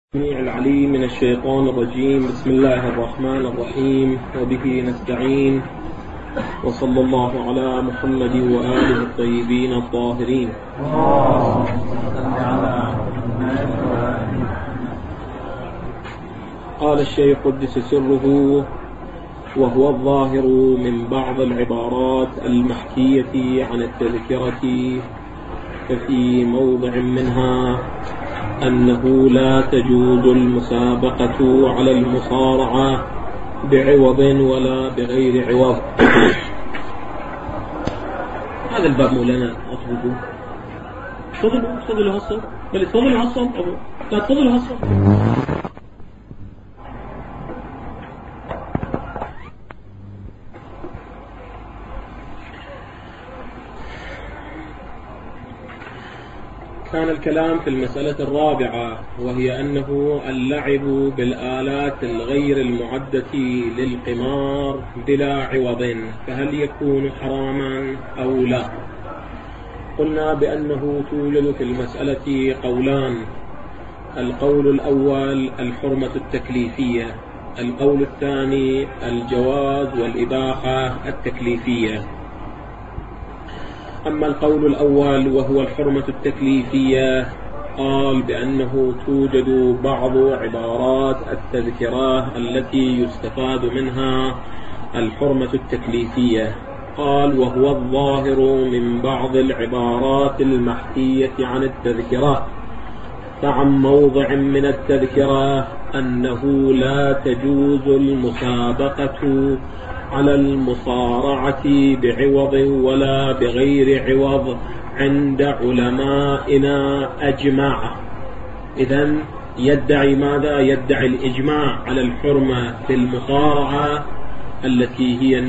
العليم من الشيطان الرجيم. بسم الله الرحمن الرحيم، وبه نستعين، وصلى الله على محمد وآله الطيبين الطاهرين. قال الشيخ قدس سره: وهو الظاهر من بعض العبارات المحكية عن التذكرة، ففي موضع منها أنه لا تجوز المسابقة على المصارعة بعوض ولا بغير عوض. هذا الباب مولانا أطلبه. تفضلوا هالصوت، بل تفضلوا هالصوت، لا تفضلوا هالصوت. كان الكلام في المسألة الرابعة، وهي أنه اللعب بالآلات الغير المعدة للقمار بلا عوض، فهل يكون حراما أو لا؟ قلنا بأنه توجد في المسألة قولان: القول الأول الحرمة التكليفية، القول الثاني الجواز والإباحة التكليفية. أما القول الأول وهو الحرمة التكليفية، قال بأنه توجد بعض عبارات التذكرة التي يستفاد منها الحرمة التكليفية. قال: وهو الظاهر من بعض العبارات المحكية عن التذكرة، فعن موضع من التذكرة أنه لا تجوز المسابقة على المصارعة بعوض ولا بغير عوض عند علمائنا أجمع. إذن يدعي ماذا؟ يدعي الإجماع على الحرمة في المصارعة التي هي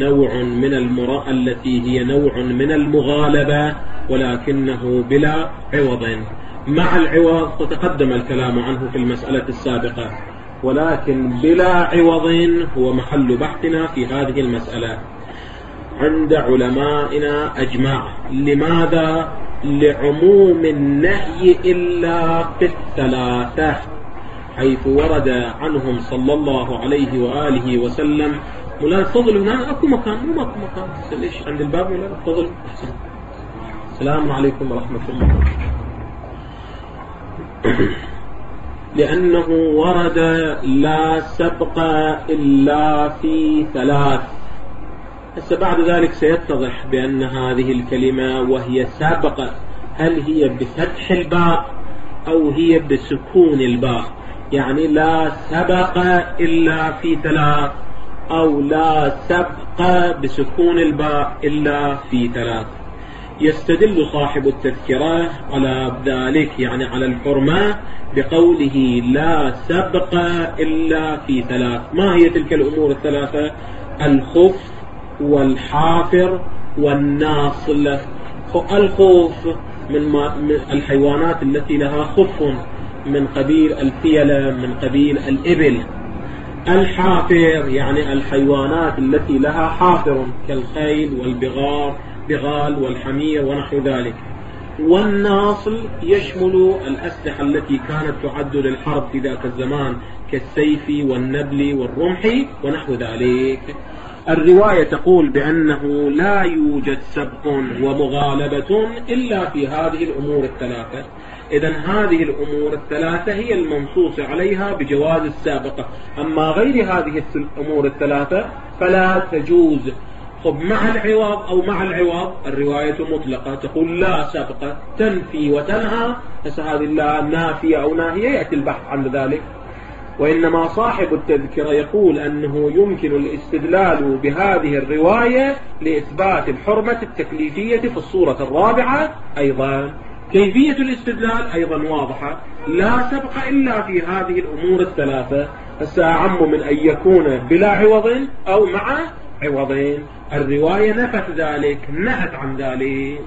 نوع من المغالبة، ولكنه بلا عوض. مع العوض تتقدم الكلام عنه في المسألة السابقة، ولكن بلا عوض هو محل بحثنا في هذه المسألة عند علمائنا أجمع. لماذا؟ لعموم النهي إلا في الثلاثة، حيث ورد عنهم صلى الله عليه وآله وسلم. مولانا تفضل، هنا أكو مكان، مو ماكو مكان، ليش عند الباب؟ مولانا تفضل. السلام عليكم ورحمة الله. لأنه ورد لا سبق إلا في ثلاث. هسه بعد ذلك سيتضح بأن هذه الكلمة وهي سابقة، هل هي بفتح الباء أو هي بسكون الباء؟ يعني لا سبق إلا في ثلاث، أو لا سبق بسكون الباء إلا في ثلاث. يستدل صاحب التذكرة على ذلك، يعني على الحرمة، بقوله لا سبق إلا في ثلاث. ما هي تلك الأمور الثلاثة؟ الخف والحافر والناصل. الخف من الحيوانات التي لها خف، من قبيل الفيلة، من قبيل الإبل. الحافر يعني الحيوانات التي لها حافر كالخيل والبغال والحمير ونحو ذلك. والناصل يشمل الأسلحة التي كانت تعد للحرب في ذاك الزمان كالسيف والنبل والرمح ونحو ذلك. الرواية تقول بأنه لا يوجد سبق ومغالبة إلا في هذه الأمور الثلاثة. إذن هذه الأمور الثلاثة هي المنصوص عليها بجواز السابقة. أما غير هذه الأمور الثلاثة فلا تجوز. مع العوض أو مع العوض الرواية مطلقة، تقول لا سبقة، تنفي وتنهى. هذه لا نافية أو ناهية، يأتي البحث عن ذلك. وإنما صاحب التذكرة يقول أنه يمكن الاستدلال بهذه الرواية لإثبات الحرمة التكليفية في الصورة الرابعة أيضا. كيفية الاستدلال أيضا واضحة: لا سبق إلا في هذه الأمور الثلاثة. أعم من أن يكون بلا عوض أو مع عوضين. الرواية نفت ذلك، نهت عن ذلك.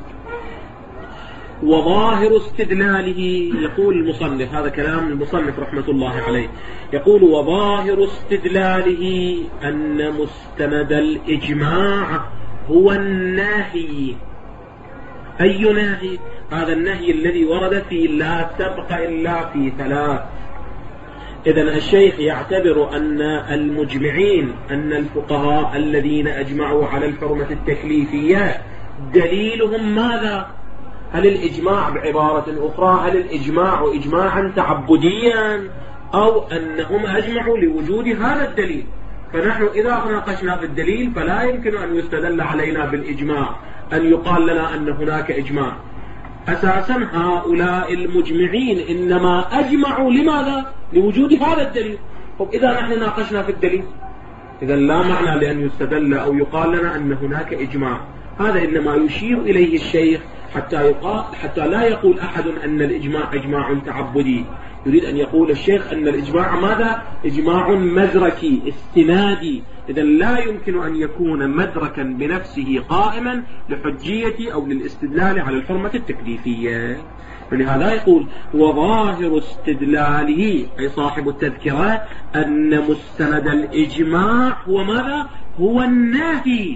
وظاهر استدلاله، يقول المصنف، هذا كلام المصنف رحمة الله عليه، يقول: وظاهر استدلاله أن مستند الإجماع هو النهي. أي نهي؟ هذا النهي الذي ورد في لا سبق إلا في ثلاث. إذن الشيخ يعتبر أن المجمعين، أن الفقهاء الذين أجمعوا على الحرمة التكليفية دليلهم ماذا؟ هل الإجماع بعبارة أخرى، هل الإجماع إجماعا تعبديا، أو أنهم أجمعوا لوجود هذا الدليل؟ فنحن إذا ناقشنا في الدليل فلا يمكن أن يستدل علينا بالإجماع، أن يقال لنا أن هناك إجماع. أساسا هؤلاء المجمعين إنما أجمعوا لماذا؟ لوجود هذا الدليل. طب إذا نحن ناقشنا في الدليل إذا لا معنى لأن يستدل أو يقال لنا أن هناك إجماع. هذا إنما يشير إليه الشيخ حتى لا يقول أحد أن الإجماع إجماع تعبدي. يريد أن يقول الشيخ أن الإجماع ماذا؟ إجماع مدركي استنادي. إذا لا يمكن أن يكون مدركا بنفسه قائما لحجية أو للاستدلال على الحرمة التكليفية. فلهذا يقول وظاهر استدلاله أي صاحب التذكرة أن مستند الإجماع هو ماذا؟ هو النهي.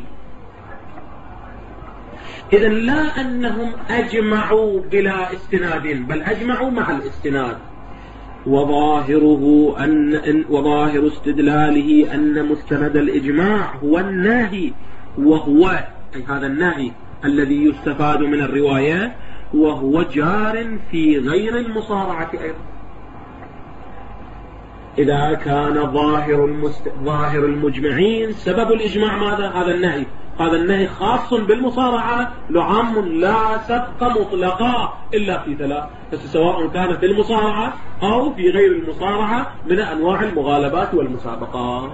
إذن لا أنهم أجمعوا بلا استناد، بل أجمعوا مع الاستناد. وظاهر استدلاله أن مستند الإجماع هو النهي، وهو أي هذا النهي الذي يستفاد من الرواية، وهو جار في غير المصارعة أيضا. إذا كان ظاهر المجمعين سبب الإجماع ماذا؟ هذا النهي. هذا النهي خاص بالمصارعة، لعام لا سبق مطلقا إلا في ثلاث، سواء كان في المصارعة أو في غير المصارعة من أنواع المغالبات والمسابقات.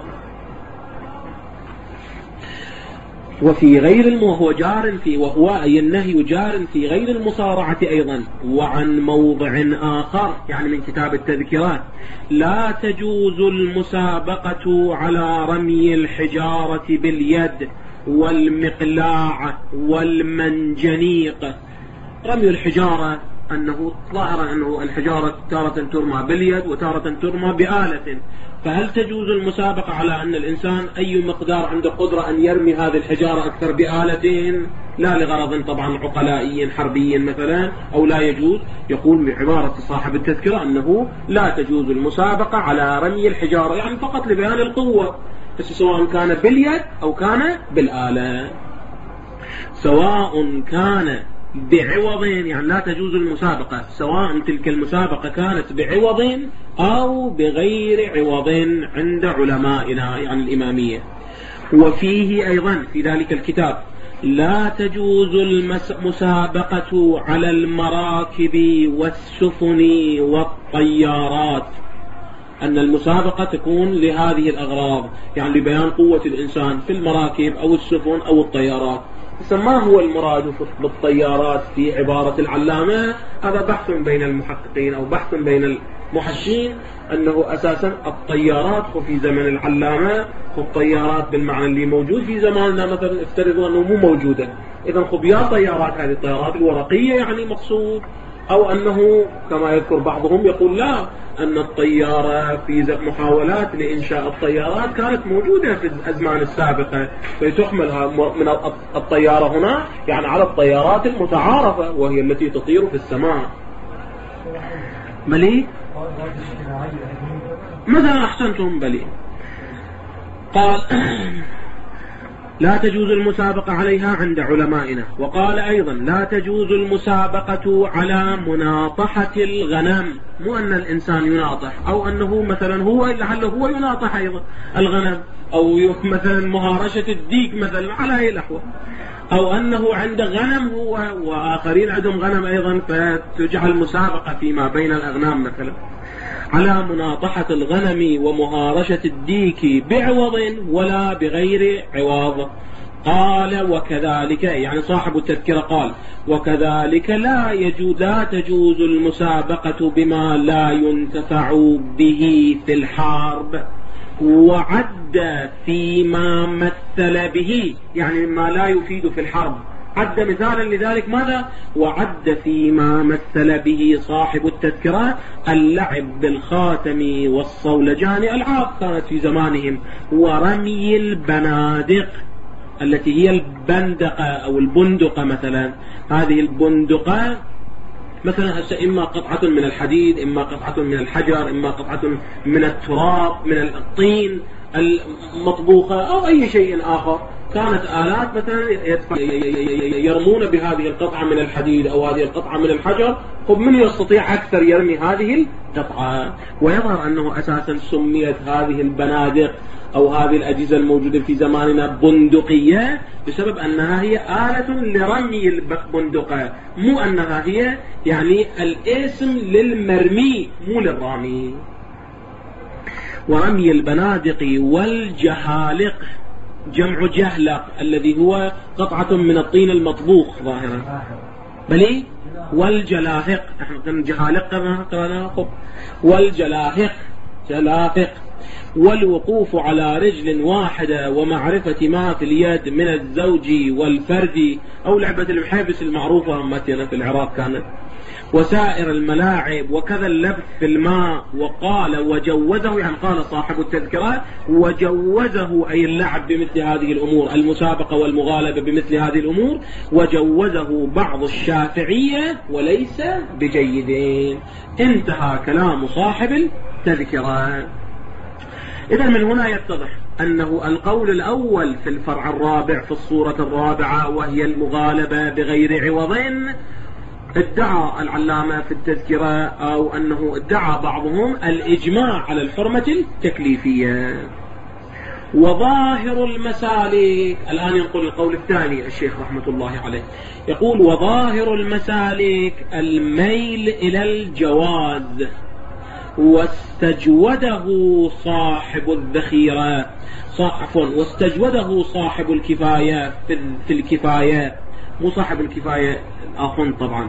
وفي غير وهو جار في وهو أي النهي جار في غير المصارعة أيضا. وعن موضع آخر يعني من كتاب التذكيرات لا تجوز المسابقة على رمي الحجارة باليد والمقلاع والمنجنيق. رمي الحجارة أنه ظاهر أنه الحجارة تارة ترمى باليد وتارة ترمى بآلة، فهل تجوز المسابقة على أن الإنسان أي مقدار عنده قدرة أن يرمي هذه الحجارة أكثر بآلة، لا لغرض طبعا عقلائي حربي مثلا، أو لا يجوز؟ يقول بعبارة صاحب التذكرة أنه لا تجوز المسابقة على رمي الحجارة، يعني فقط لبيان القوة، بس سواء كان باليد أو كان بالآلة. سواء كان بعوض يعني لا تجوز المسابقة، سواء تلك المسابقة كانت بعوض أو بغير عوض عند علمائنا يعني الإمامية. وفيه أيضا في ذلك الكتاب لا تجوز المسابقة على المراكب والسفن والطيارات، أن المسابقة تكون لهذه الأغراض، يعني لبيان قوة الإنسان في المراكب أو السفن أو الطيارات. ما هو المراد بالطيارات في عبارة العلامة؟ هذا بحث بين المحققين أو بحث بين المحشين، أنه أساسا الطيارات في زمن العلامة الطيارات بالمعنى اللي موجود في زماننا مثلا افترضوا أنه مو موجودة، إذا خبيا طيارات هذه الطيارات الورقية يعني مقصود، أو أنه كما يذكر بعضهم يقول لا، أن الطيارة في محاولات لإنشاء الطيارات كانت موجودة في الأزمان السابقة، فتحملها من الطيارة هنا يعني على الطيارات المتعارفة وهي التي تطير في السماء. بلي مثلا أحسنتم بلي. قال لا تجوز المسابقة عليها عند علمائنا. وقال أيضا لا تجوز المسابقة على مناطحة الغنم، مو أن الإنسان يناطح أو أنه مثلا هو لعله هو يناطح أيضا الغنم، أو مثلا مهارشة الديك مثلا على هذه الأحوال، أو أنه عند غنم هو وآخرين عندهم غنم أيضا فتجعل مسابقة فيما بين الأغنام مثلا على مناطحة الغنم ومهارشة الديك بعوض ولا بغير عوض. قال وكذلك يعني صاحب التذكرة قال وكذلك لا تجوز المسابقة بما لا ينتفع به في الحرب، وعد فيما مثل به يعني ما لا يفيد في الحرب، عد مثالا لذلك ماذا؟ وعد فيما مثل به صاحب التذكرة اللعب بالخاتم والصولجان، ألعاب كانت في زمانهم، ورمي البنادق التي هي البندقة أو البندقة مثلا، هذه البندقة مثلا هسه إما قطعة من الحديد، إما قطعة من الحجر، إما قطعة من التراب، من الطين المطبوخة، أو أي شيء آخر. كانت آلات مثلا يرمون بهذه القطعة من الحديد أو هذه القطعة من الحجر، من يستطيع أكثر يرمي هذه القطعة. ويظهر أنه أساسا سميت هذه البنادق أو هذه الأجهزة الموجودة في زماننا بندقية بسبب أنها هي آلة لرمي البندقة، مو أنها هي يعني الاسم للمرمي مو للرامي. ورمي البنادق والجهالق، جمع جهلق الذي هو قطعة من الطين المطبوخ ظاهرا، بلي والجلاهق، نحن جهالق قرأناها، والجلاهق جلاهق. والوقوف على رجل واحدة ومعرفة ما في اليد من الزوج والفرد، أو لعبة المحابس المعروفة مثلا في العراق كانت، وسائر الملاعب، وكذا اللبث في الماء. وقال وجوزه، يعني قال صاحب التذكرة وجوزه أي اللعب بمثل هذه الأمور، المسابقة والمغالبة بمثل هذه الأمور، وجوزه بعض الشافعية وليس بجيدين. انتهى كلام صاحب التذكرة. إذا من هنا يتضح أنه القول الأول في الفرع الرابع في الصورة الرابعة وهي المغالبة بغير عوض، ادعى العلامة في التذكرة أو أنه ادعى بعضهم الإجماع على الحرمة التكليفية. وظاهر المسالك، الآن ينقل القول الثاني الشيخ رحمة الله عليه، يقول وظاهر المسالك الميل إلى الجواز، واستجوده صاحب الذخيرة، واستجوده صاحب الكفاية في الكفاية، مو صاحب الكفاية الآخر طبعا،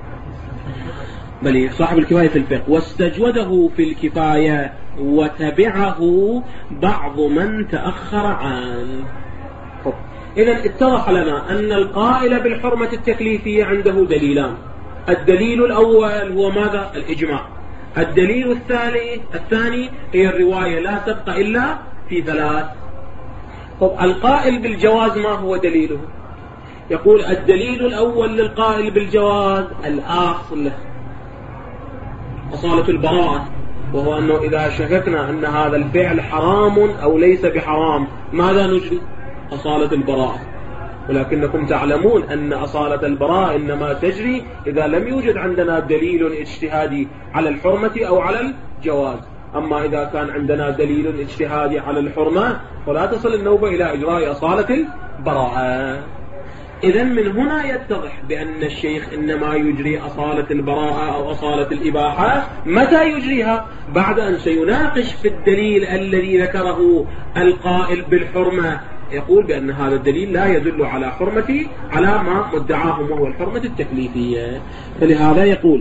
بل صاحب الكفاية في الفقه، واستجوده في الكفاية وتبعه بعض من تأخر عنه. إذن اتضح لنا أن القائل بالحرمة التكليفية عنده دليلان. الدليل الأول هو ماذا؟ الإجماع. الدليل الثاني هي الرواية لا تبقى إلا في ثلاث. القائل بالجواز ما هو دليله؟ يقول الدليل الأول للقائل بالجواز الأصل أصالة البراءة، وهو أنه إذا شككنا أن هذا الفعل حرام أو ليس بحرام ماذا نجري؟ أصالة البراءة. ولكنكم تعلمون أن أصالة البراءة إنما تجري إذا لم يوجد عندنا دليل اجتهادي على الحرمة أو على الجواز. أما إذا كان عندنا دليل اجتهادي على الحرمة فلا تصل النوبة إلى إجراء أصالة البراءة. إذن من هنا يتضح بأن الشيخ إنما يجري أصالة البراءة أو أصالة الإباحة. متى يجريها؟ بعد أن سيناقش في الدليل الذي ذكره القائل بالحرمة، يقول بأن هذا الدليل لا يدل على حرمة على ما مدعاه وهو الحرمة التكليفية. فلهذا يقول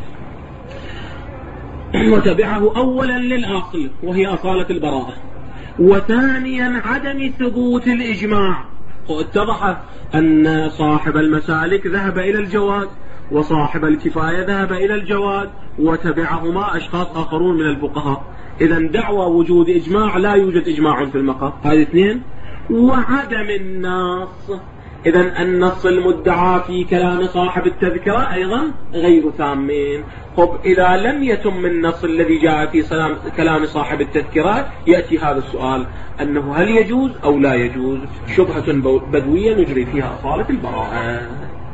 وتبعه أولا للأصل وهي أصالة البراءة، وثانيا عدم ثبوت الإجماع. واتضح أن صاحب المسالك ذهب إلى الجواز وصاحب الكفاية ذهب إلى الجواز وتبعهما أشخاص آخرون من الفقهاء. إذن دعوى وجود إجماع لا يوجد إجماع في المقام. هذه اثنين. وعدم النص، إذن النص المدعى في كلام صاحب التذكرة أيضا غير ثامين. إذا لم يتم النص الذي جاء في كلام صاحب التذكرة يأتي هذا السؤال أنه هل يجوز أو لا يجوز؟ شبهة بدوية نجري فيها أصالة البراءة.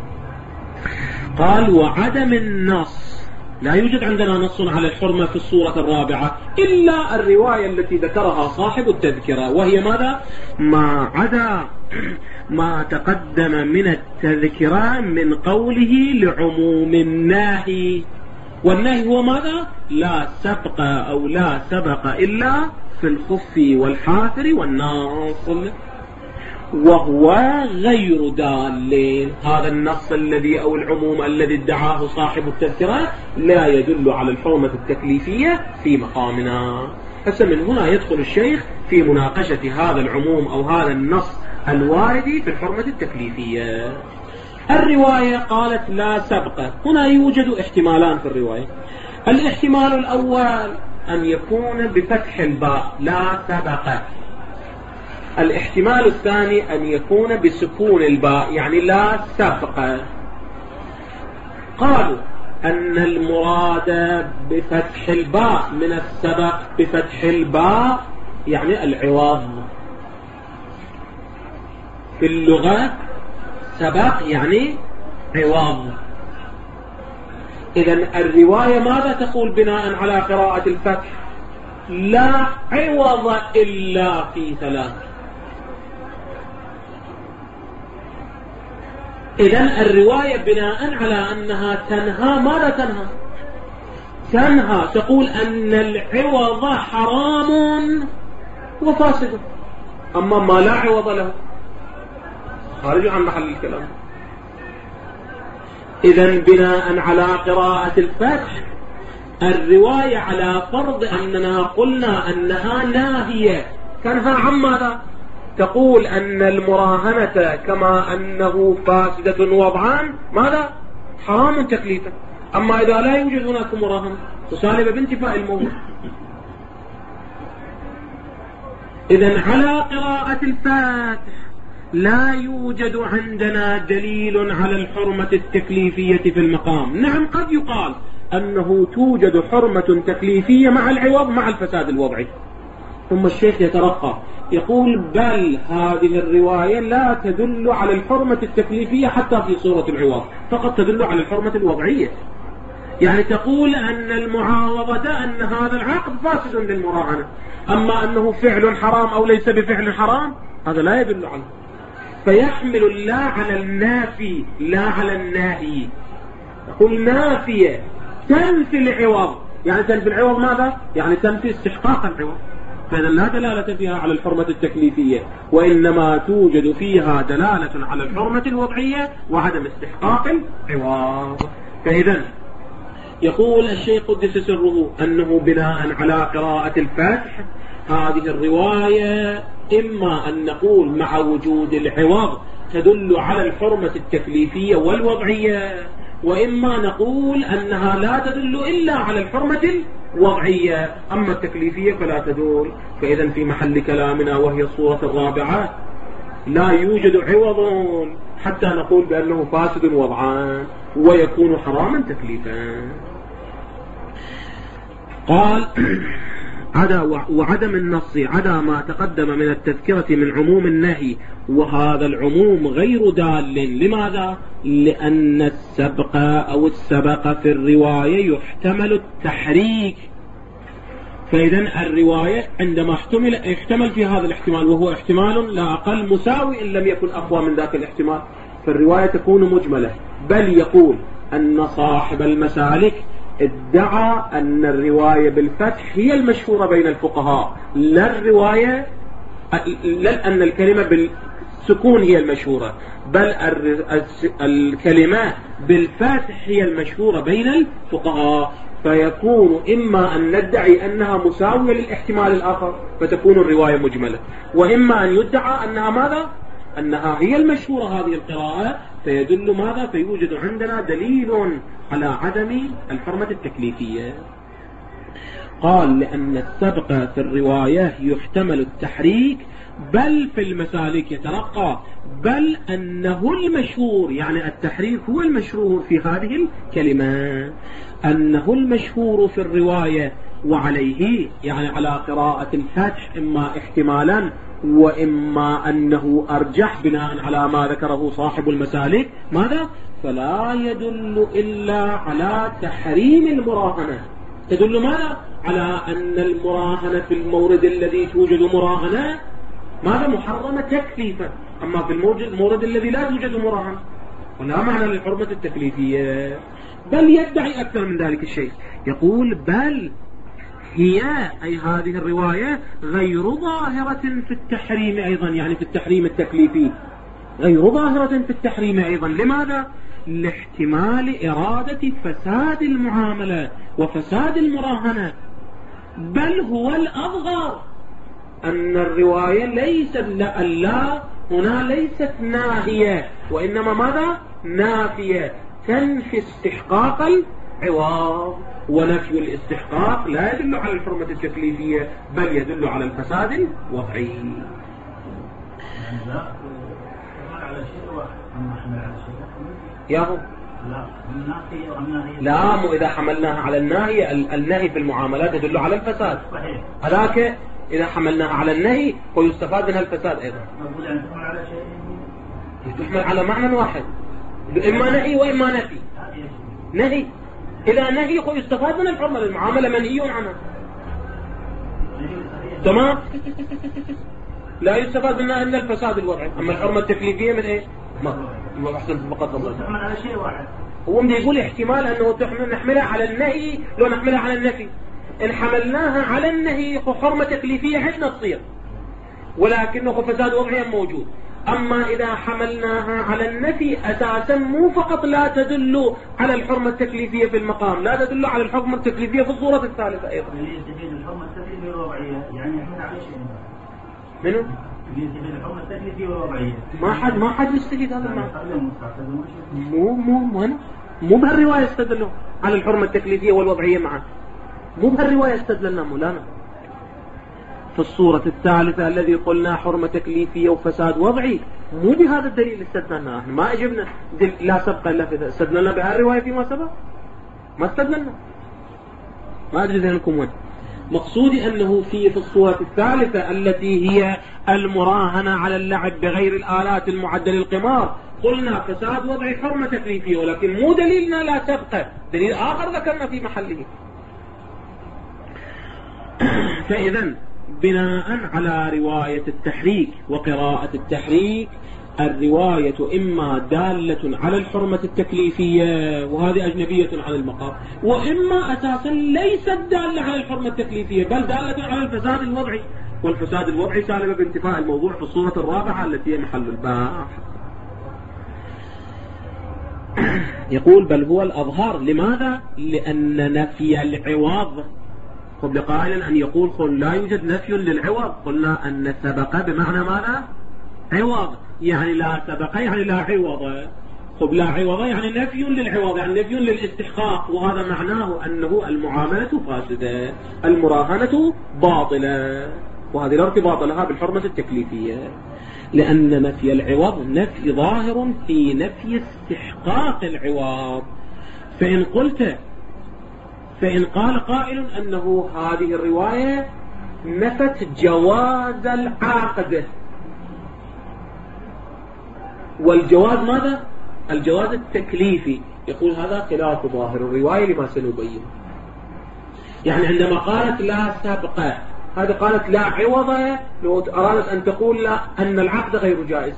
قال وعدم النص، لا يوجد عندنا نص على الحرمة في الصورة الرابعة إلا الرواية التي ذكرها صاحب التذكرة، وهي ماذا؟ ما عدا ما تقدم من التذكرة من قوله لعموم الناهي. والنهي هو ماذا؟ لا سبق أو لا سبق إلا في الخف والحافر والناصل، وهو غير دال. هذا النص الذي أو العموم الذي ادعاه صاحب التذكرة لا يدل على الحرمة التكليفية في مقامنا. فمن هنا يدخل الشيخ في مناقشة هذا العموم أو هذا النص الوارد في الحرمة التكليفية. الرواية قالت لا سبق، هنا يوجد احتمالان في الرواية. الاحتمال الأول أن يكون بفتح الباء لا سبق. الاحتمال الثاني أن يكون بسكون الباء يعني لا سبق. قالوا أن المراد بفتح الباء من السبق بفتح الباء يعني العوض. في اللغة سبق يعني عوض. إذن الرواية ماذا تقول بناء على قراءة الفتح؟ لا عوض إلا في ثلاث. إذن الرواية بناء على أنها تنهى ماذا تنهى؟ تنهى تقول أن العوض حرام وفاسد، أما ما لا عوض له خارج عن محل الكلام. إذن بناء على قراءة الفتح الرواية على فرض أننا قلنا أنها ناهية تنهى عن ماذا؟ تقول أن المراهنة كما أنه فاسدة وضعان ماذا؟ حرام تكليفا. أما إذا لا يوجد هناك مراهنة تسالب بانتفاء الموضوع. إذن على قراءة الفتح لا يوجد عندنا دليل على الحرمة التكليفية في المقام. نعم قد يقال أنه توجد حرمة تكليفية مع العوض مع الفساد الوضعي. ثم الشيخ يترقى يقول بل هذه الرواية لا تدل على الحرمة التكليفية حتى في صورة العوض، فقط تدل على الحرمة الوضعية. يعني تقول أن المعاوضة أن هذا العقد فاسد للمراهنة، أما أنه فعل حرام أو ليس بفعل حرام هذا لا يدل عنه. فيحمل الله على النافي لا على الناهي. تقول نافية تنفي العوض، يعني تنفي العوض ماذا؟ يعني تنفي استحقاق العوض، فإذا لا دلالة فيها على الحرمة التكليفية، وإنما توجد فيها دلالة على الحرمة الوضعية وعدم استحقاق العوض. فإذا يقول الشيخ قدس سره أنه بناء على قراءة الفتح هذه الرواية إما أن نقول مع وجود العوض تدل على الحرمة التكليفية والوضعية، وإما نقول أنها لا تدل إلا على الحرمة الوضعية، أما التكليفية فلا تدل. فإذا في محل كلامنا وهي الصورة الرابعة لا يوجد عوض حتى نقول بأنه فاسد وضعان ويكون حراما تكليفا. قال وعدم النص عدا ما تقدم من التذكرة من عموم النهي، وهذا العموم غير دال. لماذا؟ لأن السبق أو السبق في الرواية يحتمل التحريك. فإذا الرواية عندما يحتمل في هذا الاحتمال وهو احتمال لا أقل مساوي إن لم يكن أقوى من ذاك الاحتمال، فالرواية تكون مجملة. بل يقول أن صاحب المسالك ادعى أن الرواية بالفتح هي المشهورة بين الفقهاء، لا أن الكلمة بالسكون هي المشهورة، بل الكلمة بالفتح هي المشهورة بين الفقهاء. فيكون إما أن ندعي أنها مساوية للاحتمال الآخر فتكون الرواية مجملة، وإما أن يدعى أنها ماذا؟ أنها هي المشهورة هذه القراءة، فيدل ماذا؟ فيوجد عندنا دليل على عدم الحرمة التكليفية. قال لأن السبق في الرواية يحتمل التحريك، بل في المسالك يترقى، بل أنه المشهور، يعني التحريك هو المشهور في هذه الكلمة، أنه المشهور في الرواية وعليه، يعني على قراءة الفتح إما احتمالا وإما أنه أرجح بناء على ما ذكره صاحب المسالك. ماذا؟ فلا يدل إلا على تحريم المراهنة. تدل ماذا؟ على أن المراهنة في المورد الذي توجد مراهنة ماذا؟ محرمة تكليفا، أما في المورد الذي لا توجد مراهنة ولا معنى للحرمة التكليفية. بل يدعي أكثر من ذلك الشيء، يقول بل هي أي هذه الرواية غير ظاهرة في التحريم أيضا، يعني في التحريم التكليفي غير ظاهرة في التحريم أيضا. لماذا؟ لاحتمال إرادة فساد المعاملة وفساد المراهنة. بل هو الأظهر أن الرواية ليست لا هنا ليست ناهية، وإنما ماذا؟ نافية، تنفي استحقاق العوض، ونفي الاستحقاق لا يدل على الحرمة التكليفية بل يدل على الفساد الوضعي. ياهو لا، مو إذا حملناها على النهي. النهي في المعاملات يدل على الفساد. هذاك إذا حملناها على النهي ويستفاد منها الفساد أيضا. تحمل على معنى واحد، إما نهي وإما نفي. نهي إذا نهي ويستفاد من الحرمة، المعاملة منهي عنها. تمام. لا يستفاد منها إلا الفساد الوضعي، أما الحرمة التكليفية من إيه؟ ما أحسن فقط الله. تحمل على شيء واحد. هو بدي يقول احتمال أنه نحملها على النهي لو نحملها على النفي. إن حملناها على النهي حرمة تكليفية عندنا تصير، ولكنه فساد وضعي موجود. أما إذا حملناها على النفي أساسا مو فقط لا تدل على الحرمة التكليفية في المقام، لا تدل على الحرمة التكليفية في الصورة الثالثة أيضا. الحرمة التكليفية والوضعية يعني يحمل على شيء. منو؟ الحرمة التكليفية والوضعية. ما حد يستفيد هذا المعنى. مو بهالرواية استدلوا على الحرمة التكليفية والوضعية معا. مو بهالرواية استدلنا مولانا. في الصورة الثالثة الذي قلنا حرمة تكليفية وفساد وضعي، مو بهذا الدليل استدلنا. ما اجبنا لا سبق الا في استدلنا بهالرواية فيما سبق. ما استدلنا. ما ادري ذهنكم وين. مقصودي انه في الصورة الثالثة التي هي المراهنة على اللعب بغير الآلات المعدة للقمار، قلنا فساد وضعي حرمة تكليفية، ولكن مو دليلنا لا سبق، دليل آخر ذكرنا في محله. فإذا بناء على رواية التحريك وقراءة التحريك، الرواية إما دالة على الحرمة التكليفية وهذه أجنبية عن المقام، وإما أساسا ليست دالة على الحرمة التكليفية بل دالة على الفساد الوضعي، والفساد الوضعي سالب بانتفاء الموضوع في الصورة الرابعة التي هي محل الباحث. يقول بل هو الأظهر. لماذا؟ لأن نفي العوض قبل قائلا أن يقول قل لا يوجد نفي للعوض، قلنا أن سبق بمعنى ماذا؟ عوض، يعني لا سبق يعني لا عوض. قبل لا عوض يعني نفي للعوض، يعني نفي للاستحقاق، وهذا معناه أنه المعاملة فاسدة، المراهنة باطلة، وهذه لا ارتباط لها بالحرمة التكليفية، لأن نفي العوض نفي ظاهر في نفي استحقاق العوض. فإن قال قائل أنه هذه الرواية نفت جواز العقد، والجواز ماذا؟ الجواز التكليفي، يقول هذا خلاف ظاهر الرواية لما سنبين. يعني عندما قالت لا سبق، هذا قالت لا عوض، لو أرادت أن تقول لا أن العقد غير جائز.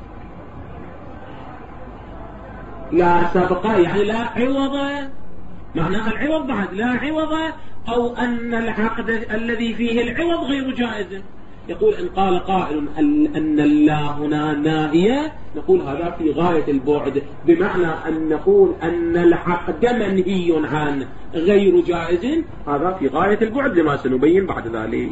لا سبق يعني لا عوض، معناها العوض بعد لا عوض، أو أن العقد الذي فيه العوض غير جائز. يقول إن قال قائل أن الله هنا ناهية، نقول هذا في غاية البعد، بمعنى أن نقول أن العقد منهي عنه غير جائز، هذا في غاية البعد لما سنبين بعد ذلك.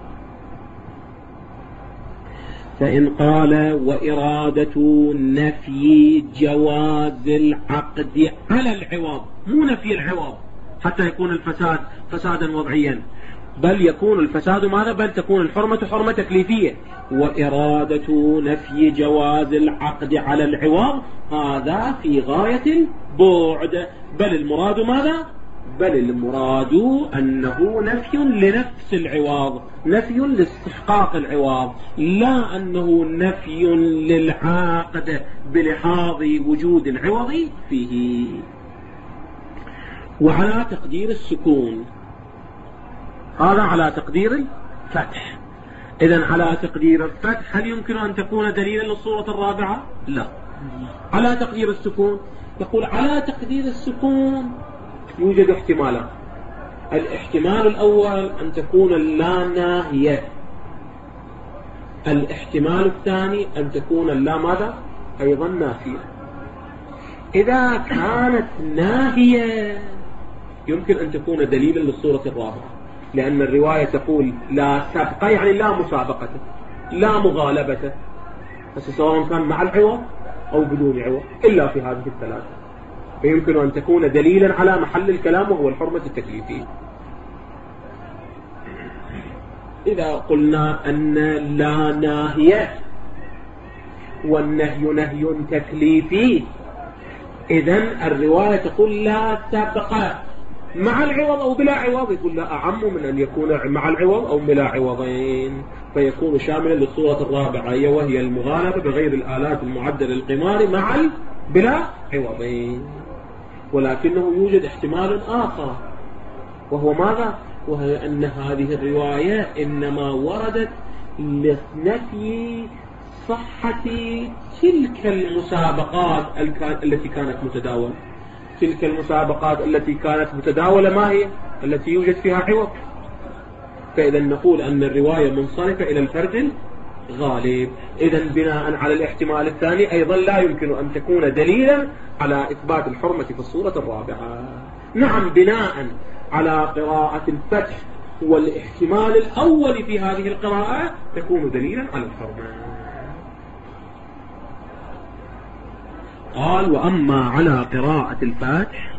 فإن قال وإرادة نفي جواز العقد على العوض، مو نفي العوض حتى يكون الفساد فسادا وضعيا، بل يكون الفساد ماذا؟ بل تكون الحرمة حرمة تكليفية. وإرادة نفي جواز العقد على العوض هذا في غاية البعد، بل المراد ماذا؟ بل المراد أنه نفي لنفس العوض، نفي لاستحقاق العوض، لا أنه نفي للعقد بلحاظ وجود العوض فيه. وعلى تقدير السكون، هذا على تقدير الفتح. إذن على تقدير الفتح هل يمكن أن تكون دليلا للصورة الرابعة؟ لا. على تقدير السكون، يقول على تقدير السكون يوجد احتمالان. الاحتمال الأول أن تكون اللا ناهية، الاحتمال الثاني أن تكون اللا ماذا؟ أيضا نافية. إذا كانت ناهية يمكن أن تكون دليلا للصورة الرابعة، لأن الرواية تقول لا سبق يعني لا مسابقة لا مغالبة، بس سواء كان مع العوض أو بدون عوض إلا في هذه الثلاثة، فيمكن أن تكون دليلا على محل الكلام وهو الحرمة التكليفية. إذا قلنا أن لا ناهية والنهي نهي تكليفي، إذن الرواية تقول لا تبقى مع العوض أو بلا عوض، يقول لا أعم من أن يكون مع العوض أو بلا عوضين، فيكون شاملا للصورة الرابعة وهي المغالبة بغير الآلات المعدة للقمار مع بلا عوضين. ولكنه يوجد احتمال آخر، وهو ماذا؟ وهي أن هذه الرواية إنما وردت لنفي صحة تلك المسابقات التي كانت متداولة. تلك المسابقات التي كانت متداولة ما هي؟ التي يوجد فيها عوض. فإذا نقول أن الرواية منصرفة إلى الفرد الغالب. إذا بناء على الاحتمال الثاني أيضا لا يمكن أن تكون دليلا على إثبات الحرمة في الصورة الرابعة. نعم، بناء على قراءة الفتح والاحتمال الأول في هذه القراءة تكون دليلا على الحرمة. قال وأما على قراءة الفتح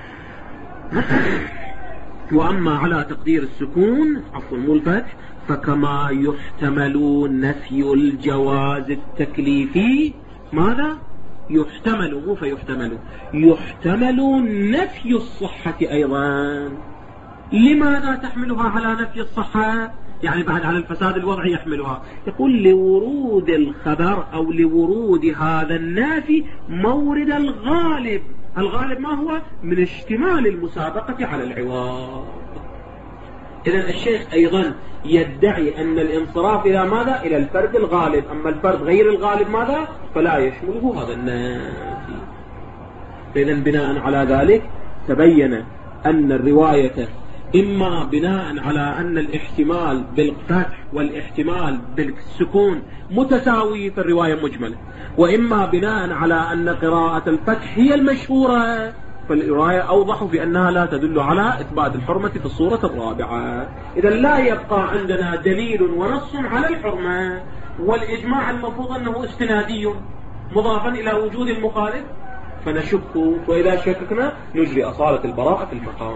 وأما على تقدير السكون عفوا مو الفتح فكما يحتمل نفي الجواز التكليفي. ماذا؟ يحتمل مو فيحتمل، يحتمل نفي الصحة أيضا. لماذا تحملها على نفي الصحة؟ يعني بعد على الفساد الوضعي يحملها. يقول لورود الخبر أو لورود هذا النافي مورد الغالب. الغالب ما هو؟ من اشتمال المسابقة على العوض. إذن الشيخ أيضا يدعي أن الانصراف إلى ماذا؟ إلى الفرد الغالب، أما الفرد غير الغالب ماذا؟ فلا يشمله هذا النافي. إذن بناء على ذلك تبين أن الرواية إما بناء على أن الاحتمال بالفتح والاحتمال بالسكون متساوي في الرواية مجملة، وإما بناء على أن قراءة الفتح هي المشهورة، فالرواية أوضح في أنها لا تدل على إثبات الحرمة في الصورة الرابعة. إذا لا يبقى عندنا دليل ونص على الحرمة، والإجماع المفروض أنه استنادي مضافا إلى وجود المخالف، فنشك، وإذا شككنا نجري أصالة البراءة في المقام.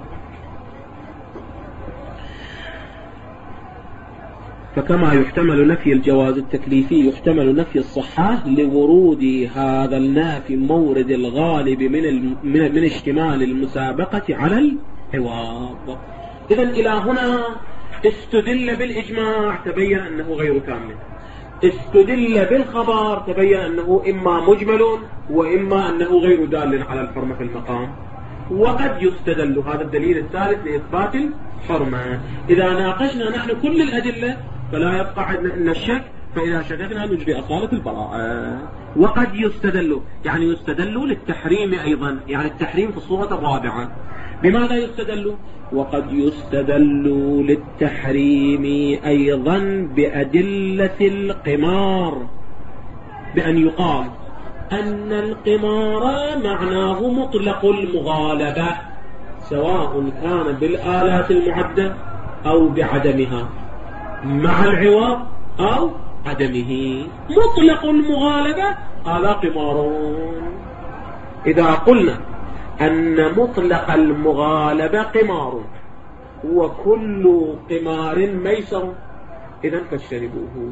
فكما يحتمل نفي الجواز التكليفي يحتمل نفي الصحة لورود هذا النافي مورد الغالب من اشتمال المسابقة على العوض. إذن إلى هنا استدل بالإجماع تبين أنه غير كامل، استدل بالخبر تبين أنه إما مجمل وإما أنه غير دال على الحرمة في المقام، وقد يستدل هذا الدليل الثالث لإثبات الحرمة. إذا ناقشنا نحن كل الأدلة فلا يبقى عندنا الشك، فإذا شككنا نجري أصالة البراءة. وقد يستدل يعني يستدل للتحريم أيضا، يعني التحريم في الصورة الرابعة. بماذا يستدل؟ وقد يستدل للتحريم أيضا بأدلة القمار، بأن يقال أن القمار معناه مطلق المغالبة سواء كان بالآلات المعدة أو بعدمها، مع العوض أو عدمه. مطلق المغالبة هذا قمار. إذا قلنا أن مطلق المغالبة قمار وكل قمار ميسر إذن فاجتنبوه.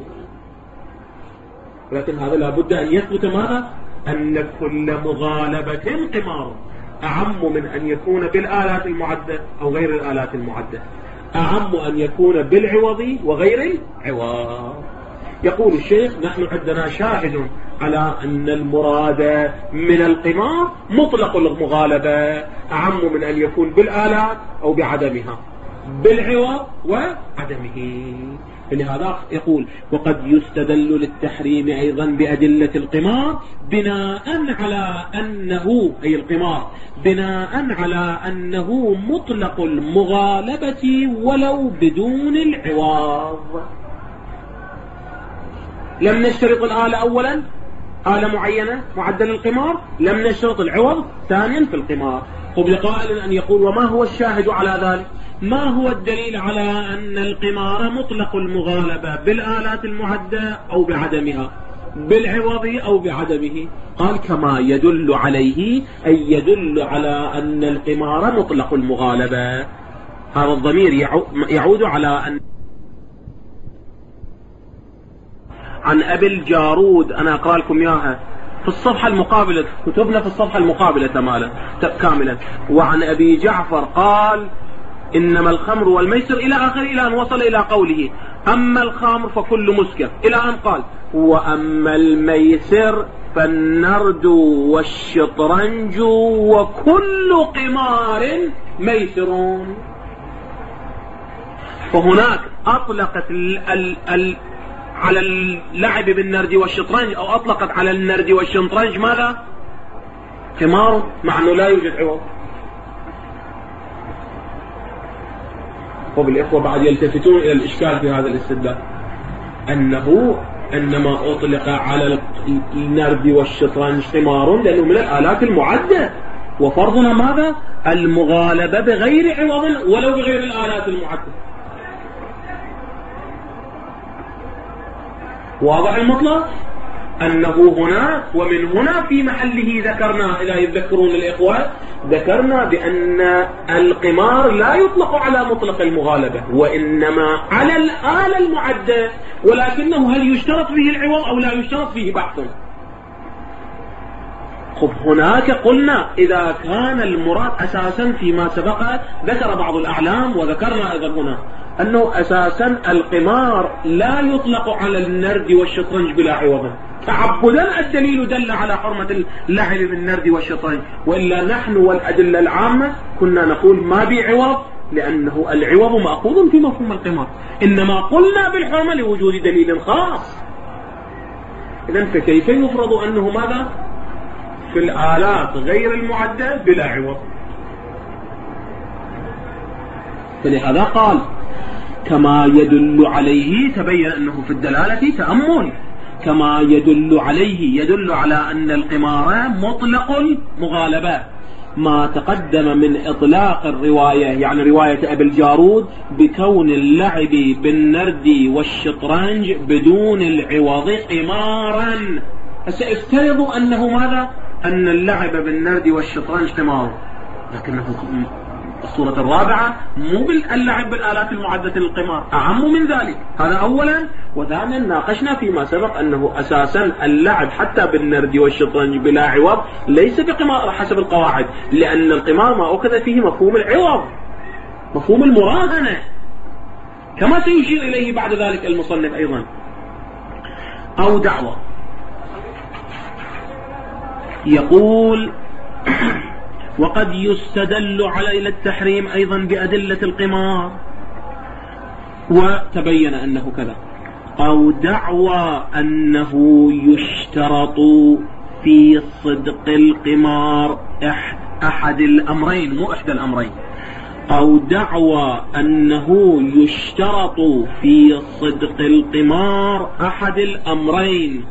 ولكن هذا لابد أن يثبت ماذا؟ أن كل مغالبة قمار، أعم من أن يكون بالآلات المعدة أو غير الآلات المعدة، أعم أن يكون بالعوض وغير العوض. يقول الشيخ نحن عندنا شاهد على أن المراد من القمار مطلق المغالبة، أعم من أن يكون بالآلات أو بعدمها، بالعوض وعدمه. لهذا يقول وقد يستدل للتحريم أيضا بأدلة القمار بناء على أنه أي القمار بناء على أنه مطلق المغالبة ولو بدون العوض. لم نشترط الآلة أولا، آلة معينة معدل القمار، لم نشترط العوض ثانيا في القمار. قبل قائل أن يقول وما هو الشاهد على ذلك؟ ما هو الدليل على أن القمار مطلق المغالبة بالآلات المعدة أو بعدمها، بالعوض أو بعدمه؟ قال كما يدل عليه أي يدل على أن القمار مطلق المغالبة. هذا الضمير يعود على أن عن أبي الجارود، أنا أقرأ لكم إياها، في الصفحة المقابلة، كتبنا في الصفحة المقابلة كاملا. وعن أبي جعفر قال إنما الخمر والميسر إلى آخر، إلى أن وصل إلى قوله أما الخمر فكل مسكر، إلى أن قال وأما الميسر فالنرد والشطرنج وكل قمار ميسرون. فهناك أطلقت على اللعب بالنرد والشطرنج، أو أطلقت على النرد والشطرنج ماذا؟ قمار، مع أنه لا يوجد عوض. وبالإخوة بعد يلتفتون إلى الإشكال في هذا الاستدلال، أنه إنما أطلق على النرد والشطرنج قمار لأنه من الآلات المعدة، وفرضنا ماذا؟ المغالبة بغير عوض ولو بغير الآلات المعدة. واضح المطلق؟ أنه هنا ومن هنا في محله ذكرنا، إلى يذكرون الإخوة، ذكرنا بأن القمار لا يطلق على مطلق المغالبة وإنما على الآلة المعدة، ولكنه هل يشترط فيه العوض أو لا يشترط فيه بحث. خب هناك قلنا إذا كان المراد أساسا فيما سبق ذكر بعض الأعلام، وذكرنا أيضا هنا أنه أساسا القمار لا يطلق على النرد والشطرنج بلا عوض تعبدا. الدليل دل على حرمة اللعب بالنرد والشطرنج، وإلا نحن والأدلة العامة كنا نقول ما بعوض، لأنه العوض مأخوذ في مفهوم القمار، إنما قلنا بالحرمة لوجود دليل خاص. إذن فكيف يفرض أنه ماذا؟ في الآلات غير المعدة بلا عوض. فلهذا قال كما يدل عليه، تبين أنه في الدلالة تأمل، كما يدل عليه يدل على أن القمار مطلق المغالبة، ما تقدم من إطلاق الرواية، يعني رواية أبي الجارود بكون اللعب بالنرد والشطرنج بدون العوض قمارا. هسه افترضوا أنه ماذا؟ أن اللعب بالنرد والشطرنج قمار، لكنه الصورة الرابعة مو باللعب بالآلات المعدة للقمار، أعم من ذلك. هذا أولا. وثانيا ناقشنا فيما سبق أنه أساسا اللعب حتى بالنرد والشطرنج بلا عوض ليس بقمار حسب القواعد، لأن القمار ما أخذ فيه مفهوم العوض، مفهوم المراهنة، كما سيشير إليه بعد ذلك المصنف أيضا. أو دعوة يقول وقد يستدل على التحريم أيضا بأدلة القمار، وتبين أنه كذا. أو دعوى أنه يشترط في صدق القمار أحد الأمرين، مو إحدى الأمرين. أو دعوى أنه يشترط في صدق القمار أحد الأمرين،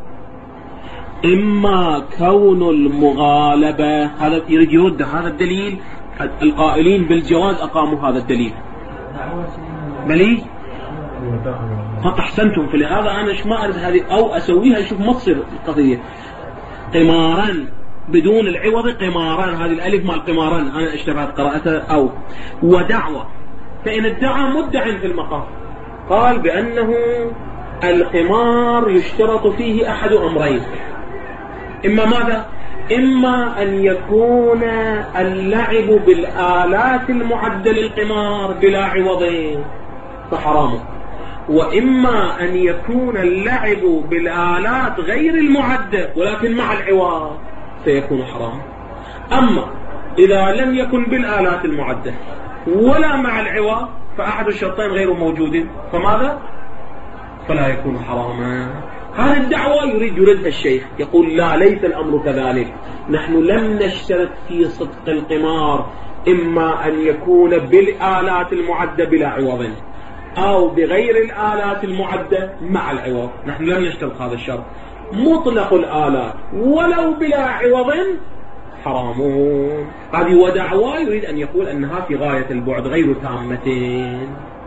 إما كون المغالبة، هذا يريد يرد هذا الدليل، القائلين بالجواز أقاموا هذا الدليل بلي قد أحسنتم. فلهذا أنا ما أرد هذه أو أسويها، شوف ما تصير القضية قمارا بدون العوض، قمارا، هذه الألف مع القماران أنا اشتبهت قراءتها. أو ودعوة، فإن ادعى مدع في المقام قال بأنه القمار يشترط فيه أحد أمرين، إما ماذا؟ إما أن يكون اللعب بالآلات المعدة للقمار بلا عوض فحرام، وإما أن يكون اللعب بالآلات غير المعدة ولكن مع العوض سيكون حرام. أما إذا لم يكن بالآلات المعدة ولا مع العوض فأحد الشرطين غير موجود، فماذا؟ فلا يكون حراما. هذه الدعوة يردها الشيخ، يقول لا، ليس الأمر كذلك، نحن لم نشترط في صدق القمار إما أن يكون بالآلات المعدة بلا عوض أو بغير الآلات المعدة مع العوض، نحن لم نشترط هذا الشرط. مطلق الآلات ولو بلا عوض حرامون. هذه ودعوة يريد أن يقول أنها في غاية البعد غير تامتين،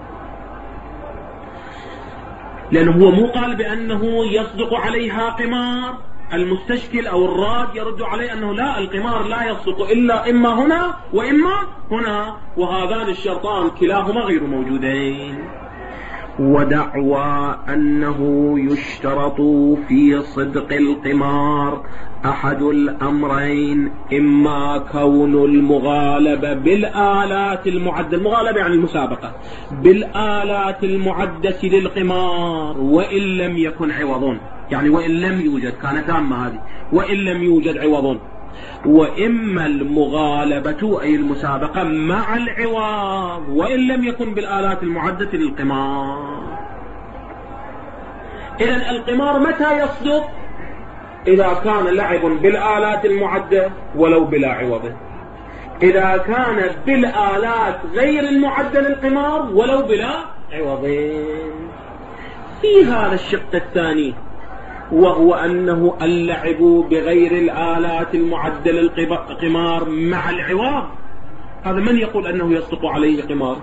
لأنه هو مو قال بأنه يصدق عليها قمار. المستشكل أو الراد يرد عليه أنه لا، القمار لا يصدق إلا إما هنا وإما هنا، وهذان الشرطان كلاهما غير موجودين. ودعوى أنه يشترط في صدق القمار أحد الأمرين: إما كون المغالبة بالآلات المعدة، المغالبة يعني المسابقة، بالآلات المعدة للقمار وإن لم يكن عوض، يعني وإن لم يوجد، كانت تامة هذه، وإن لم يوجد عوض. وإما المغالبة أي المسابقة مع العوض وإن لم يكن بالآلات المعدة للقمار. إذن القمار متى يصدق؟ إذا كان لعب بالآلات المعدة ولو بلا عوض، إذا كان بالآلات غير المعدة للقمار ولو بلا عوضين. في هذا الشق الثاني، وهو أنه اللعب بغير الآلات المعدة للقمار مع العوض، هذا من يقول أنه يصدق عليه قمار؟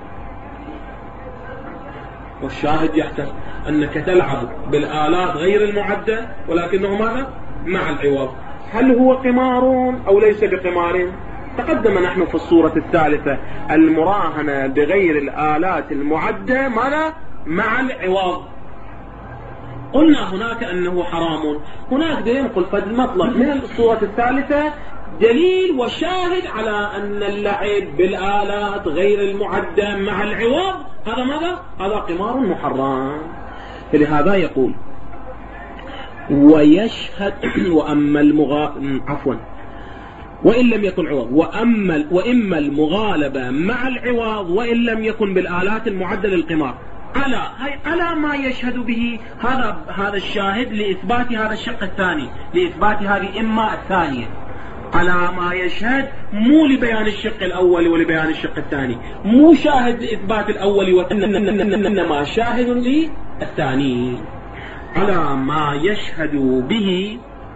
والشاهد يحتمل أنك تلعب بالآلات غير المعدة ولكنه ماذا؟ مع العوض. هل هو قمار أو ليس بقمار؟ تقدم نحن في الصورة الثالثة المراهنة بغير الآلات المعدة ماذا؟ مع العوض. قلنا هناك أنه حرام. هناك دليل ينقل فالمطلب من الصورة الثالثة دليل وشاهد على أن اللعب بالآلات غير المعدة مع العوض هذا ماذا؟ هذا قمار محرم. فلهذا يقول ويشهد وإن لم يكن عوض، وإما المغالبة مع العوض وإن لم يكن بالآلات المعدة للقمار على ما يشهد به هذا الشاهد لإثبات هذا الشق الثاني، لإثبات هذه إما الثانية، على ما يشهد، مو لبيان الشق الأول ولبيان الشق الثاني، مو شاهد لإثبات الأول وإنما شاهد للثاني. على ما يشهد به،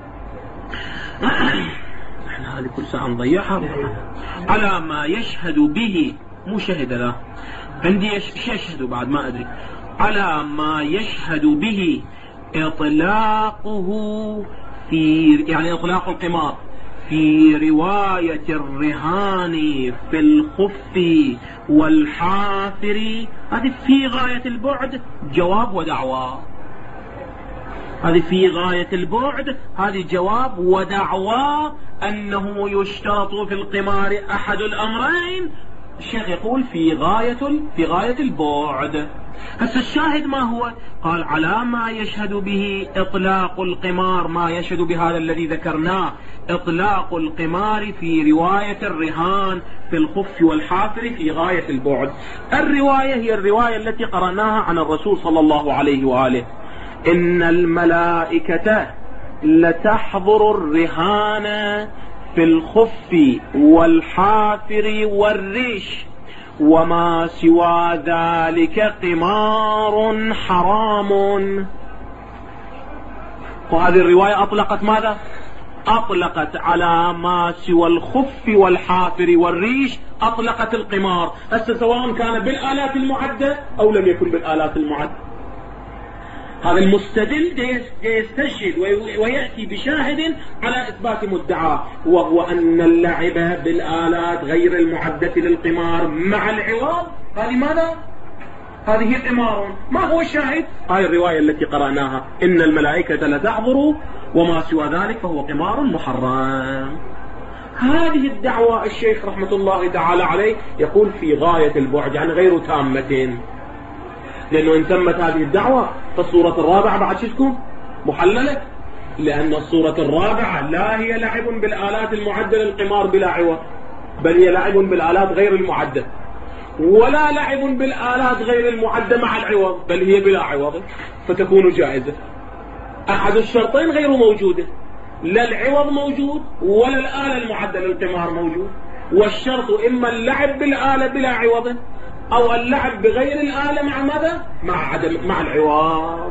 احنا هذه كل ساعة نضيعها. على ما يشهد به، مو شهد، لا عندي يشهد بعد ما أدري. على ما يشهد به إطلاقه يعني إطلاق القمار في رواية الرهان في الخف والحافر، هذه في غاية البعد جواب ودعوى. هذه في غاية البعد، هذه جواب ودعوى أنه يشترط في القمار أحد الأمرين. الشيخ يقول في غاية البعد. هسه الشاهد ما هو؟ قال على ما يشهد به إطلاق القمار، ما يشهد بهذا الذي ذكرناه، إطلاق القمار في رواية الرهان في الخف والحافر في غاية البعد. الرواية هي الرواية التي قرأناها عن الرسول صلى الله عليه وآله: إن الملائكة لتحضر الرهان في الخف والحافر والريش، وما سوى ذلك قمار حرام. وهذه الرواية أطلقت ماذا؟ أطلقت على ما سوى الخف والحافر والريش، أطلقت القمار، سواء كان بالآلات المعدة أو لم يكن بالآلات المعدة. هذا المستدل يستشهد ويأتي بشاهد على إثبات مدعاه، وهو أن اللعب بالآلات غير المعدة للقمار مع العوض هذه ماذا؟ هذه قمار. ما هو الشاهد؟ هذه الرواية التي قرأناها: إن الملائكة لتحضر وما سوى ذلك فهو قمار محرم. هذه الدعوة الشيخ رحمة الله تعالى عليه يقول في غاية البعد، يعني غير تامة، لأنه إن تمت هذه الدعوة فالصورة الرابعة بعد شكم محللة، لأن الصورة الرابعة لا هي لعب بالآلات المعدة للقمار بلا عوض، بل هي لعب بالآلات غير المعدة، ولا لعب بالآلات غير المعدة مع العوض، بل هي بلا عوض، فتكون جائزة. أحد الشرطين غير موجودة، لا العوض موجود ولا الآلة المعدة للقمار موجود، والشرط إما اللعب بالآلة بلا عوض أو اللعب بغير الآلة مع ماذا؟ مع العوض.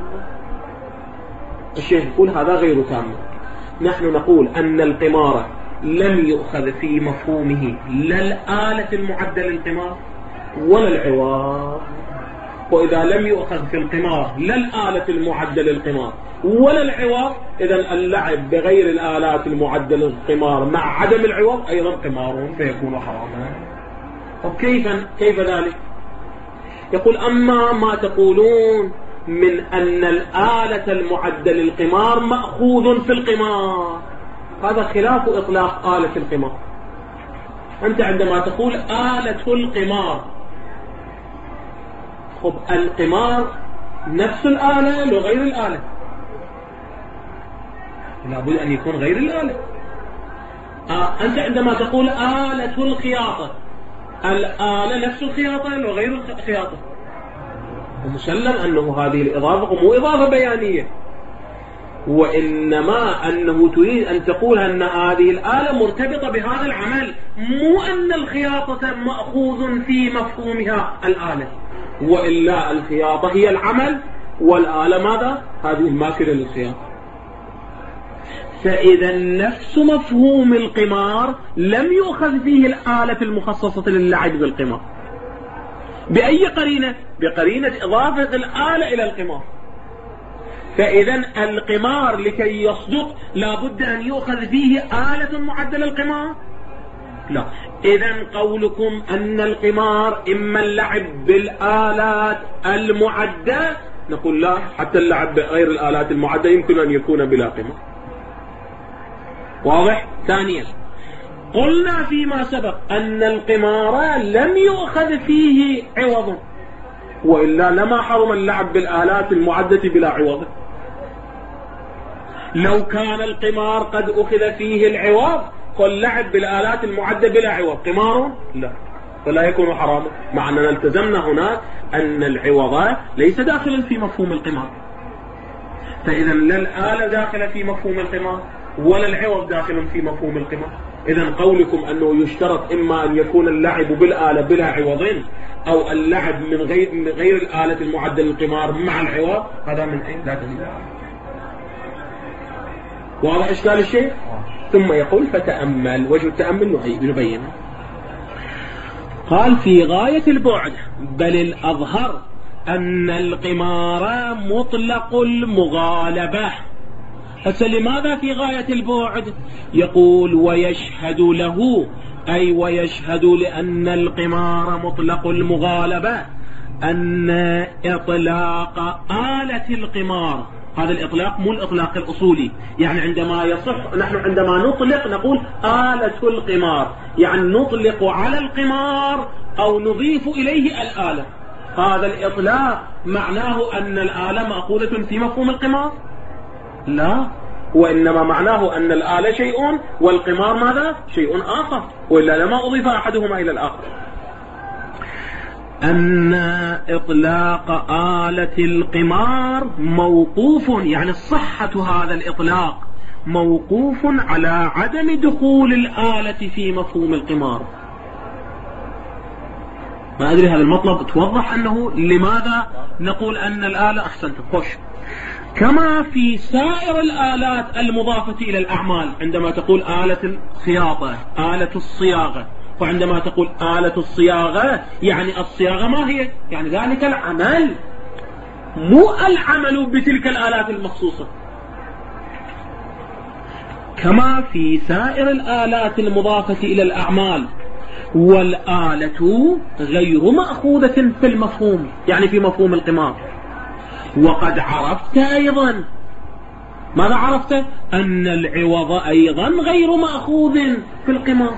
الشيخ يقول هذا غير تام. نحن نقول أن القمار لم يؤخذ في مفهومه لا الآلة المعدة للقمار ولا العوض، وإذا لم يؤخذ في القمار لا الآلة المعدة للقمار ولا العوض، إذا اللعب بغير الآلات المعدة للقمار مع عدم العوض أيضا قمار، فيكون حراما. طب كيف ذلك؟ يقول أما ما تقولون من أن الآلة المعدة للقمار مأخوذ في القمار، هذا خلاف إطلاق آلة القمار. أنت عندما تقول آلة القمار، خب القمار نفس الآلة لو غير الآلة، لابد أن يكون غير الآلة. أنت عندما تقول آلة الخياطة، الآلة نفس الخياطة لو غير الخياطة، ومسلم أنه هذه الإضافة مو إضافة بيانية، وإنما أنه تريد أن تقول أن هذه الآلة مرتبطة بهذا العمل، مو أن الخياطة مأخوذ في مفهومها الآلة، وإلا الخياطة هي العمل والآلة ماذا؟ هذه الماكنة للخياطة. فإذا نفس مفهوم القمار لم يؤخذ فيه الآلة المخصصة للعب بالقمار. بأي قرينة؟ بقرينة إضافة الآلة إلى القمار. فإذا القمار لكي يصدق لابد أن يؤخذ فيه آلة معدة للقمار؟ لا. إذا قولكم أن القمار إما اللعب بالآلات المعدة، نقول لا، حتى اللعب بغير الآلات المعدة يمكن أن يكون بلا قمار. واضح؟ ثانيا، قلنا فيما سبق أن القمار لم يؤخذ فيه عوض، وإلا لما حرم اللعب بالآلات المعدة بلا عوض. لو كان القمار قد أخذ فيه العوض واللعب بالآلات المعدة بلا عوض قمار؟ لا، فلا يكون حراما، مع أننا التزمنا هنا أن العوض ليس داخلا في مفهوم القمار. فإذا لا الآلة داخلة في مفهوم القمار ولا العوض داخل في مفهوم القمار. إذا قولكم أنه يشترط إما أن يكون اللعب بالآلة بلا عوض أو اللعب من غير الآلة المعدة للقمار مع العوض، هذا من أين؟ لا دليل. واضح إشكال الشيء؟ ثم يقول فتأمل. وجه التأمل نبينه. قال في غاية البعد، بل الأظهر أن القمار مطلق المغالبة. هسه لماذا في غاية البعد؟ يقول ويشهد له، أي ويشهد لأن القمار مطلق المغالبة أن إطلاق آلة القمار، هذا الإطلاق مو الإطلاق الأصولي، يعني عندما يصح نحن عندما نطلق نقول آلة القمار، يعني نطلق على القمار أو نضيف إليه الآلة. هذا الإطلاق معناه أن الآلة مأخوذة في مفهوم القمار؟ لا، وإنما معناه أن الآلة شيء والقمار ماذا؟ شيء آخر، وإلا لما أضيف أحدهما إلى الآخر. أن إطلاق آلة القمار موقوف، يعني صحة هذا الإطلاق موقوف على عدم دخول الآلة في مفهوم القمار. ما أدري هذا المطلب توضح أنه لماذا نقول أن الآلة أحسنت خوش. كما في سائر الآلات المضافة إلى الأعمال، عندما تقول آلة الخياطة، آلة الصياغة، وعندما تقول آلة الصياغة يعني الصياغة ما هي؟ يعني ذلك العمل، مو العمل بتلك الآلات المخصوصة. كما في سائر الآلات المضافة إلى الأعمال، والآلة غير مأخوذة في المفهوم، يعني في مفهوم القمار. وقد عرفت أيضا، ماذا عرفت؟ أن العوض أيضا غير مأخوذ في القمار،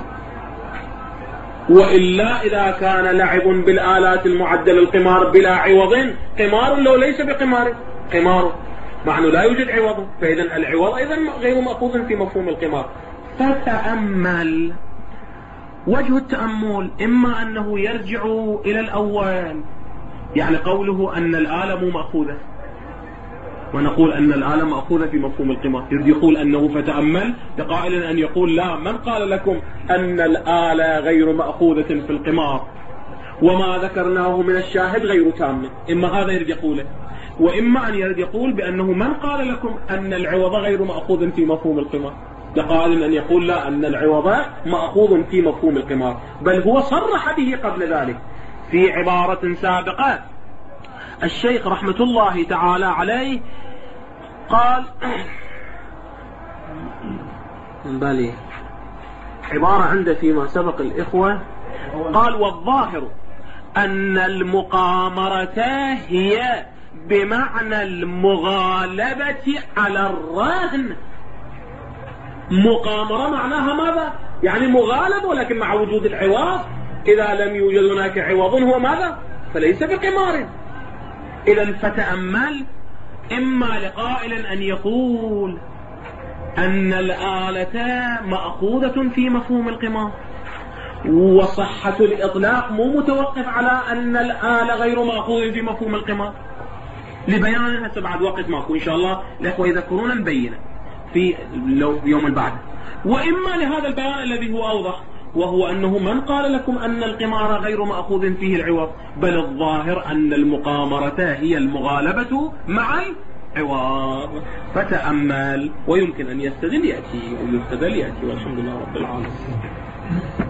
وإلا إذا كان لعب بالآلات المعدة للقمار بلا عوض قمار لو ليس بقمار، قمار مع أنه لا يوجد عوض، فإذا العوض أيضا غير مأخوذ في مفهوم القمار. فتأمل. وجه التأمل إما أنه يرجع إلى الأول، يعني قوله أن الآلة مو مأخوذة، ونقول أن الآلة مأخوذة في مفهوم القمار، يقول أنه فتأمل لقائل أن يقول لا، من قال لكم أن الآلة غير مأخوذة في القمار؟ وما ذكرناه من الشاهد غير تام. إما هذا يرد يقوله، وإما أن يرد يقول بأنه من قال لكم أن العوض غير مأخوذ في مفهوم القمار؟ لقائل أن يقول لا، أن العوض مأخوذ في مفهوم القمار، بل هو صرح به قبل ذلك في عبارة سابقة. الشيخ رحمة الله تعالى عليه قال بالي عبارة عنده فيما سبق الإخوة، قال والظاهر أن المقامرة هي بمعنى المغالبة على الرهن. مقامرة معناها ماذا؟ يعني مغالبة، ولكن مع وجود العوض. إذا لم يوجد هناك عوض هو ماذا؟ فليس بقمار. إذا فتأمل، إما لقائل أن يقول أن الآلة مأخوذة في مفهوم القمار، وصحة الإطلاق مو متوقف على أن الآلة غير مأخوذة في مفهوم القمار، لبيان هسه بعد وقت ماكو إن شاء الله الأخوة يذكرون نبينه في يوم البعد. وإما لهذا البيان الذي هو أوضح، وهو أنه من قال لكم أن القمار غير مأخوذ فيه العوض، بل الظاهر أن المقامرة هي المغالبة مع العوض. فتأمل، ويمكن أن يستدل يأتي، ويستدل يأتي، والحمد لله رب العالمين.